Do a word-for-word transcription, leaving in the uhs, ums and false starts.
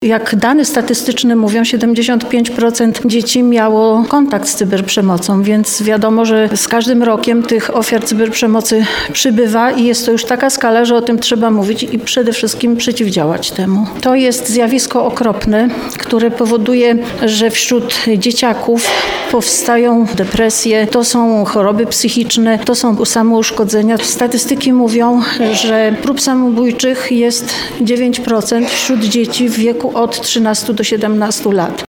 Jak dane statystyczne mówią, siedemdziesiąt pięć procent dzieci miało kontakt z cyberprzemocą, więc wiadomo, że z każdym rokiem tych ofiar cyberprzemocy przybywa i jest to już taka skala, że o tym trzeba mówić i przede wszystkim przeciwdziałać temu. To jest zjawisko okropne, które powoduje, że wśród dzieciaków powstają depresje, to są choroby psychiczne, to są samouszkodzenia. Statystyki mówią, że prób samobójczych jest dziewięć procent wśród dzieci w wieku od trzynastu do siedemnastu lat.